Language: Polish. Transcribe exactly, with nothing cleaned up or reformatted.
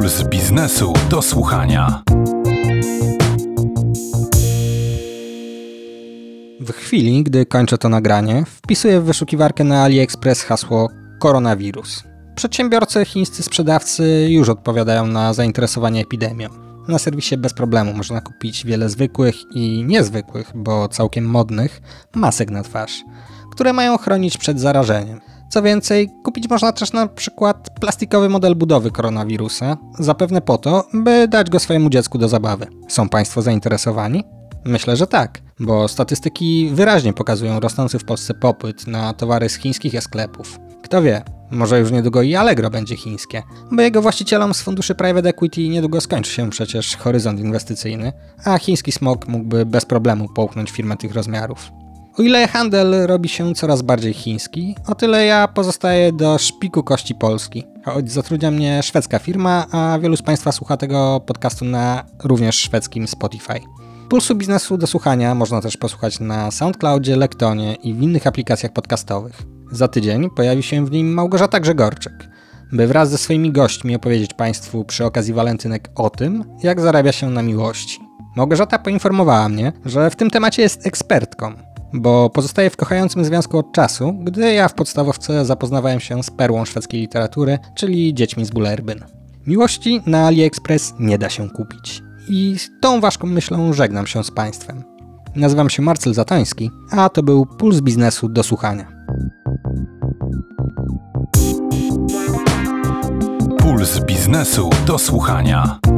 Puls biznesu do słuchania. W chwili, gdy kończę to nagranie, wpisuję w wyszukiwarkę na AliExpress hasło koronawirus. Przedsiębiorcy, chińscy sprzedawcy już odpowiadają na zainteresowanie epidemią. Na serwisie bez problemu można kupić wiele zwykłych i niezwykłych, bo całkiem modnych, masek na twarz, które mają chronić przed zarażeniem. Co więcej, kupić można też na przykład plastikowy model budowy koronawirusa, zapewne po to, by dać go swojemu dziecku do zabawy. Są Państwo zainteresowani? Myślę, że tak, bo statystyki wyraźnie pokazują rosnący w Polsce popyt na towary z chińskich e-sklepów. Kto wie, może już niedługo i Allegro będzie chińskie, bo jego właścicielom z funduszy private equity niedługo skończy się przecież horyzont inwestycyjny, a chiński smok mógłby bez problemu połknąć firmę tych rozmiarów. O ile handel robi się coraz bardziej chiński, o tyle ja pozostaję do szpiku kości Polski. Choć zatrudnia mnie szwedzka firma, a wielu z Państwa słucha tego podcastu na również szwedzkim Spotify. Pulsu biznesu do słuchania można też posłuchać na SoundCloudzie, Lektonie i w innych aplikacjach podcastowych. Za tydzień pojawi się w nim Małgorzata Grzegorczyk, by wraz ze swoimi gośćmi opowiedzieć Państwu przy okazji walentynek o tym, jak zarabia się na miłości. Małgorzata poinformowała mnie, że w tym temacie jest ekspertką, bo pozostaje w kochającym związku od czasu, gdy ja w podstawowce zapoznawałem się z perłą szwedzkiej literatury, czyli dziećmi z Bullerbyn. Miłości na AliExpress nie da się kupić. I z tą ważką myślą żegnam się z Państwem. Nazywam się Marcel Zatoński, a to był Puls biznesu do słuchania. Puls biznesu do słuchania.